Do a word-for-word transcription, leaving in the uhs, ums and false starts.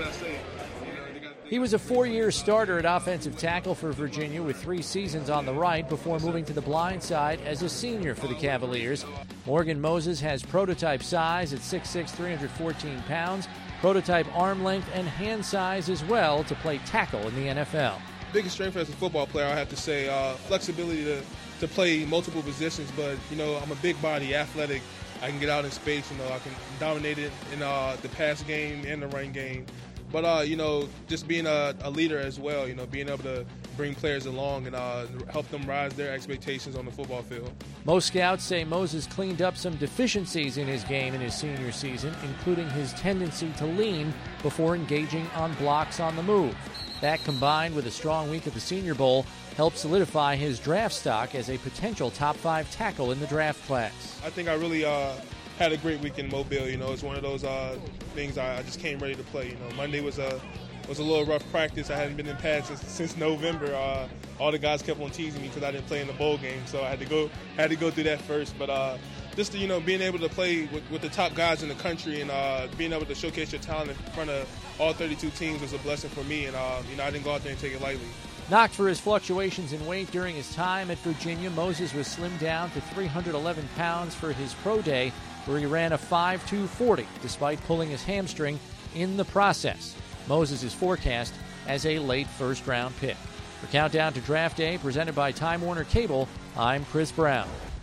can I say? You know, they got, they He was a four-year starter at offensive tackle for Virginia with three seasons on the right before moving to the blind side as a senior for the Cavaliers. Morgan Moses has prototype size at six six, three hundred fourteen pounds, prototype arm length and hand size as well to play tackle in the N F L. biggest strength as a football player, I have to say, uh, flexibility to, to play multiple positions. But, you know, I'm a big body, athletic. I can get out in space. You know, I can dominate it in uh, the pass game and the run game. But, uh, you know, just being a, a leader as well, you know, being able to bring players along and uh, help them rise their expectations on the football field. Most scouts say Moses cleaned up some deficiencies in his game in his senior season, including his tendency to lean before engaging on blocks on the move. That, combined with a strong week at the Senior Bowl, helped solidify his draft stock as a potential top five tackle in the draft class. I think I really uh, had a great week in Mobile. You know, it's one of those uh, things I, I just came ready to play. You know, Monday was a was a little rough practice. I hadn't been in pads since, since November. Uh, all the guys kept on teasing me because I didn't play in the bowl game, so I had to go had to go through that first. But uh, just you know, being able to play with, with the top guys in the country and uh, being able to showcase your talent in front of all thirty-two teams was a blessing for me. And uh, you know, I didn't go out there and take it lightly. Knocked for his fluctuations in weight during his time at Virginia, Moses was slimmed down to three hundred eleven pounds for his pro day, where he ran a five two forty, despite pulling his hamstring in the process. Moses is forecast as a late first-round pick. For Countdown to Draft Day, presented by Time Warner Cable, I'm Chris Brown.